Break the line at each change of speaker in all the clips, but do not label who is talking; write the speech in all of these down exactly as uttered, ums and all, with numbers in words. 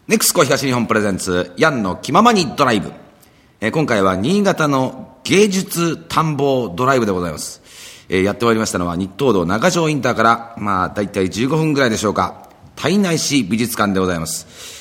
ネクスコ東日本プレゼンツヤンの気ままにドライブ、えー、今回は新潟の芸術探訪ドライブでございます。えー、やってまいりましたのは日東道中条インターからまあだいたいじゅうごふんぐらいでしょうか、胎内市美術館でございます。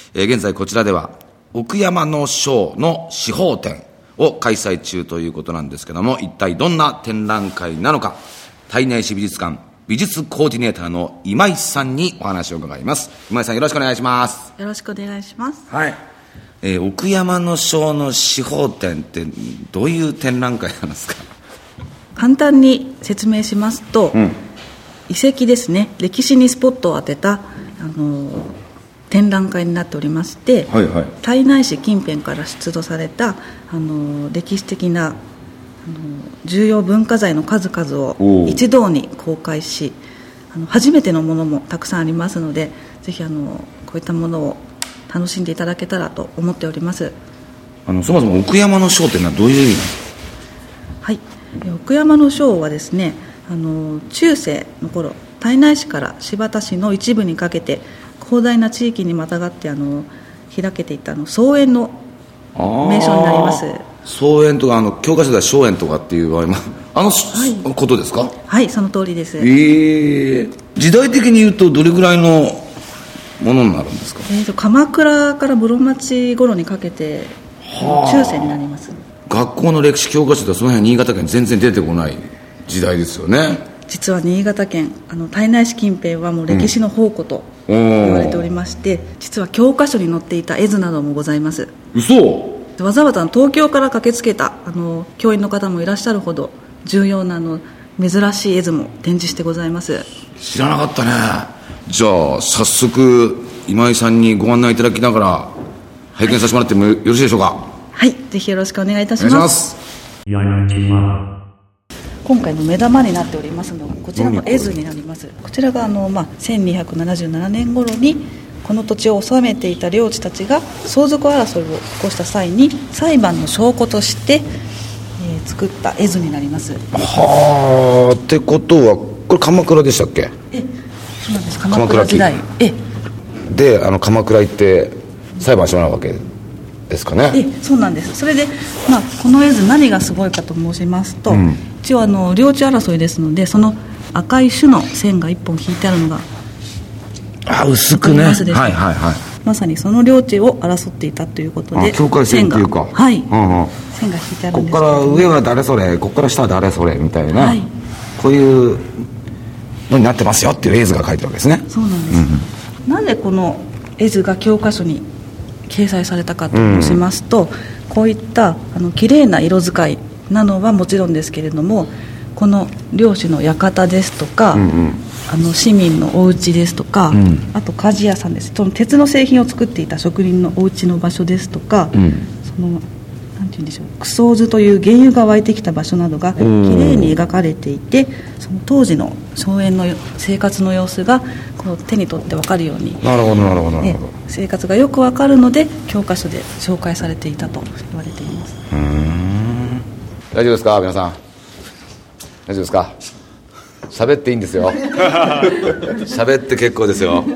えー、現在こちらでは奥山の章の司法展を開催中ということなんですけども、一体どんな展覧会なのか、胎内市美術館美術コーディネーターの今井さんにお話を伺います。今井さん、よろしくお願いします。
よろしくお願いします。
はい。えー、奥山の章の司法展ってどういう展覧会なんですか？
簡単に説明しますと、うん、遺跡ですね、歴史にスポットを当てた、あのー、展覧会になっておりまして、はいはい、胎内市近辺から出土された、あのー、歴史的な、あのー、重要文化財の数々を一堂に公開し、あの初めてのものもたくさんありますので、ぜひあのこういったものを楽しんでいただけたらと思っております。
あのそもそも奥山の章というのはどういう意味なんですか？
はい、奥山の章はですね、あの中世の頃、胎内市から新発田市の一部にかけて広大な地域にまたがってあの開けていたあの草園の名称になります。
草園とか、あの教科書では荘園とかっていう場合もあの、はい、ことですか？
はい、その通りです。
えー、時代的に言うとどれぐらいのものになるんですか？
えーと、鎌倉から室町頃にかけて中世になります。
学校の歴史教科書ではその辺新潟県全然出てこない時代ですよね。
実は新潟県、あの胎内市近辺はもう歴史の宝庫と言われておりまして、うん、実は教科書に載っていた絵図などもございます。
嘘？
わざわざ東京から駆けつけたあの教員の方もいらっしゃるほど重要なあの珍しい絵図も展示してございます。
知らなかったね。じゃあ早速今井さんにご案内いただきながら拝見させてもらってもよろしいでしょうか？
はい、ぜひよろしくお願いいたします。お願いします。今回の目玉になっておりますのがこちらの絵図になります。こちらがあの、まあ、せんにひゃくななじゅうななねん頃にこの土地を治めていた領地たちが相続争いを起こした際に裁判の証拠として、えー、作った絵図になります。
はあ、ってことはこれ鎌倉でしたっけ？
え、そうなんです。鎌倉時代え
で、あの鎌倉行って裁判してもらうわけですかね？
え、そうなんです。それで、まあ、この絵図何がすごいかと申しますと、うん、一応あの領地争いですので、その赤い種の線が一本引いてあるのが
あ、薄くね、はいはいはい、
まさにその領地を争っていたということで、
境界線っていうか、
はい、うんうん、線が引いてあるんですけど、
ここから上は誰それ、ここから下は誰それみたいな、はい、こういうのになってますよっていう絵図が書いてるわけですね。
そうなんです、うんうん、なぜこの絵図が教科書に掲載されたかと申しますと、うん、こういったあの綺麗な色使いなのはもちろんですけれども、この領主の館ですとか、うんうん、あの市民のお家ですとか、うん、あと鍛冶屋さんです。その鉄の製品を作っていた職人のお家の場所ですとか、うん、そのなんて言うんでしょう、クソーズという原油が湧いてきた場所などがきれいに描かれていて、その当時の荘園の生活の様子がこう手に取って分かるように、
なるほどなるほどなるほど、
生活がよく分かるので教科書で紹介されていたと言われています。
うーん、大丈夫ですか皆さん、大丈夫ですか？喋っていいんですよ喋って結構ですよ。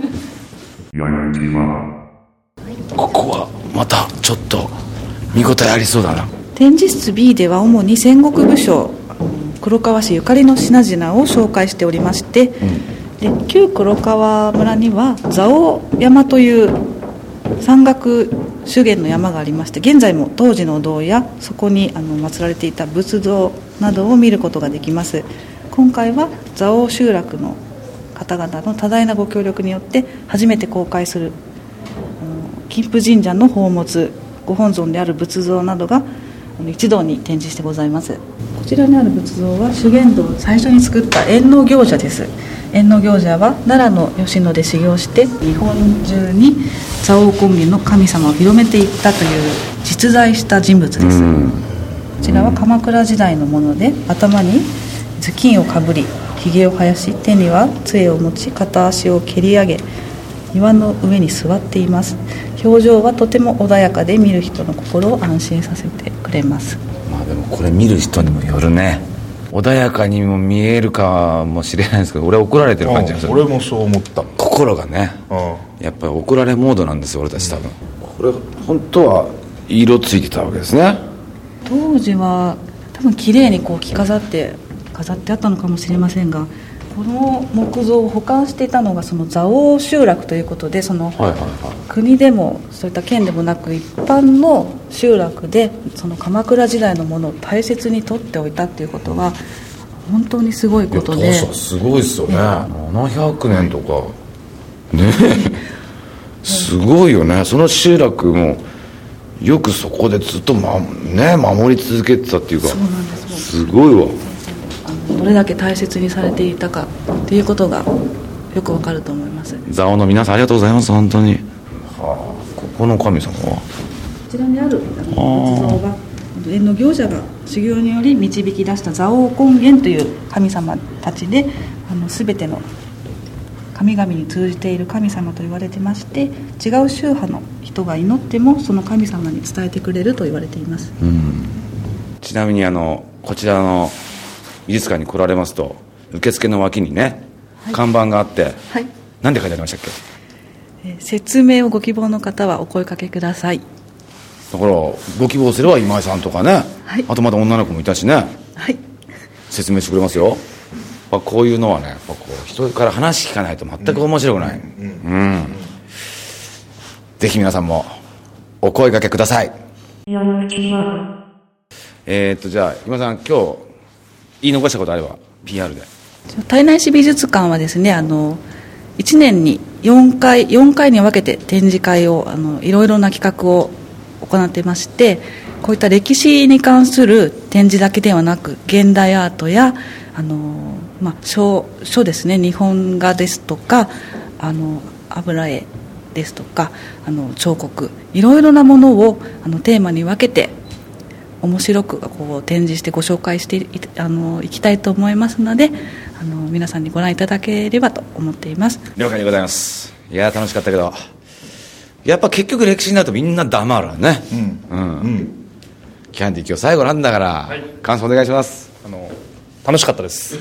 ここはまたちょっと見応えありそうだな。
展示室 ビー では主に戦国武将黒川氏ゆかりの品々を紹介しておりまして、うん、で旧黒川村には蔵王山という山岳修験の山がありまして、現在も当時の堂やそこにあの祀られていた仏像などを見ることができます。今回は蔵王集落の方々の多大なご協力によって初めて公開する金峰神社の宝物、ご本尊である仏像などが一堂に展示してございます。こちらにある仏像は修験道を最初に作った円能行者です。円能行者は奈良の吉野で修行して日本中に蔵王権現の神様を広めていったという実在した人物です。こちらは鎌倉時代のもので、頭に頭巾をかぶりひげを生やし、手には杖を持ち片足を蹴り上げ岩の上に座っています。表情はとても穏やかで見る人の心を安心させてくれます。
まあでもこれ見る人にもよるね。穏やかにも見えるかもしれないですけど、俺は怒られてる感じがする。
俺もそう思った。
こ心がね、うん、やっぱり怒られモードなんですよ俺たち多分、うん、これ本当は色ついてたわけですね。
当時は多分綺麗にこう着飾って飾ってあったのかもしれませんが、この木像を保管していたのがその蔵王集落ということで、その国でもそういった県でもなく一般の集落でその鎌倉時代のものを大切に取っておいたっていうことは本当にすごいことで、
いや当初すごいですよね、ななひゃくねんとかねすごいよね。その集落もよくそこでずっと、まね、守り続けてたっていうか、
そうなんです。
すごいわ。
どれだけ大切にされていたかっていうことがよくわかると思います。
蔵王の皆さんありがとうございます本当に。はあ、ここの神様は
こちらにある仏像が縁の行者が修行により導き出した蔵王権現という神様たちで、あの全ての神々に通じている神様と言われてまして、違う宗派の人が祈ってもその神様に伝えてくれると言われています。
うん、ちなみにあのこちらの美術館に来られますと受付の脇にね、はい、看板があって、はい、何て書いてありましたっけ？
えー、説明をご希望の方はお声かけください。
だからご希望すれば今井さんとかね、はい、あとまだ女の子もいたしね、はい、説明してくれますよ。やっぱこういうのはね、やっぱこう人から話聞かないと全く面白くない、うんうんうん、ぜひ皆さんもお声かけください。えーっとじゃあ今井さん、今日言い残したことあれば ピーアール で。
胎内市美術館はですね、あのいちねんによんかいよんかいに分けて展示会をあのいろいろな企画を行っていまして、こういった歴史に関する展示だけではなく現代アートやあの、まあ、書, 書ですね、日本画ですとかあの油絵ですとかあの彫刻、いろいろなものをあのテーマに分けて面白くこう展示してご紹介して い, あのいきたいと思いますので、あの皆さんにご覧いただければと思っています。
了解でございます。いや楽しかったけど、やっぱ結局歴史になるとみんな黙るわね、うんうんうん、キャンディー今日最後なんだから、はい、感想お願いします。
あの楽しかったです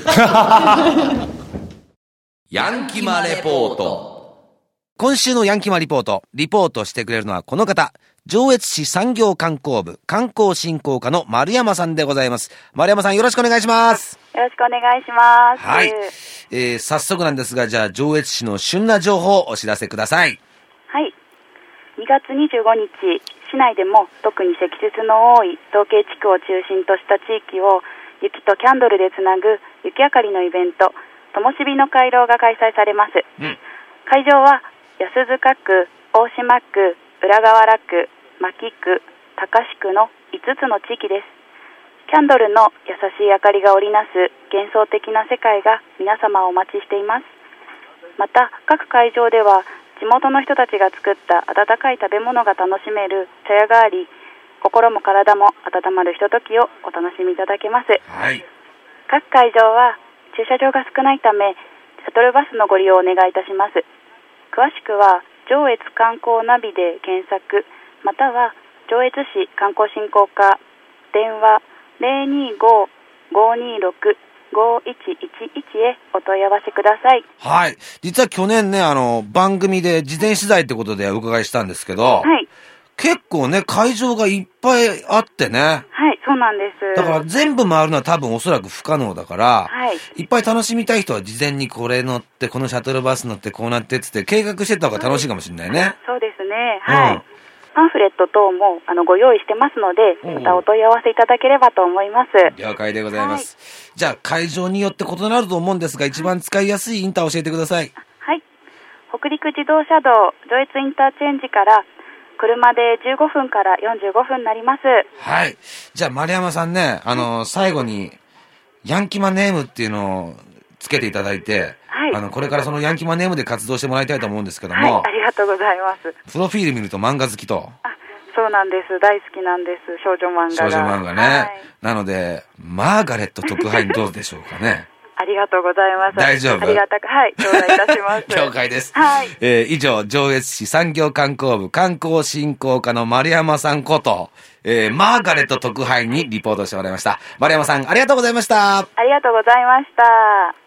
ヤンキマレポート。今週のヤンキマリポート、リポートしてくれるのはこの方、上越市産業観光部観光振興課の丸山さんでございます。丸山さん、よろしくお願いします。
よろしくお願いします。
はい、えー、早速なんですが、じゃあ上越市の旬な情報をお知らせください。
はい、にがつにじゅうごにち、市内でも特に積雪の多い東京地区を中心とした地域を雪とキャンドルでつなぐ雪明かりのイベント、ともしびの回廊が開催されます、うん、会場は安塚区、大島区、浦河原区、牧区、高志区のいつつの地域です。キャンドルの優しい明かりが織りなす幻想的な世界が皆様をお待ちしています。また各会場では地元の人たちが作った温かい食べ物が楽しめる茶屋があり、心も体も温まるひとときをお楽しみいただけます、
はい、
各会場は駐車場が少ないためシャトルバスのご利用をお願いいたします。詳しくは上越観光ナビで検索、または上越市観光振興課電話 ゼロにーごー ごーにーろく ごーいちいちいち へお問い合わせください。
はい、実は去年ね、あの番組で事前取材ってことでお伺いしたんですけど、はい、結構ね会場がいっぱいあってね。
はい、そうなんです。
だから全部回るのは多分おそらく不可能だから、はい、いっぱい楽しみたい人は事前にこれ乗ってこのシャトルバス乗ってこうなってっつって計画してた方が楽しいかもしれないね。
そうですね、はい、うん、パンフレット等もあのご用意してますので、またお問い合わせいただければと思います。
了解でございます、はい、じゃあ会場によって異なると思うんですが、一番使いやすいインターを教えてください。
はい、北陸自動車道上越インターチェンジから車でじゅうごふんからよんじゅうごふんになります。
はい、じゃあ丸山さんね、あの、はい、最後にヤンキマネームっていうのをつけていただいて、はい、あのこれからそのヤンキマネームで活動してもらいたいと思うんですけども、
はい、ありがとうございます。
プロフィール見ると漫画好きと。
あ、そうなんです、大好きなんです、少女漫画が。
少女漫画ね、はい、なのでマーガレット特派員どうでしょうかね
ありがとうございます。
大丈夫？
ありがたく、はい、頂戴いたします。
了解です。
はい。
えー、以上、上越市産業観光部観光振興課の丸山さんこと、えー、マーガレット特派員にリポートしてもらいました。丸山さん、ありがとうございました。
ありがとうございました。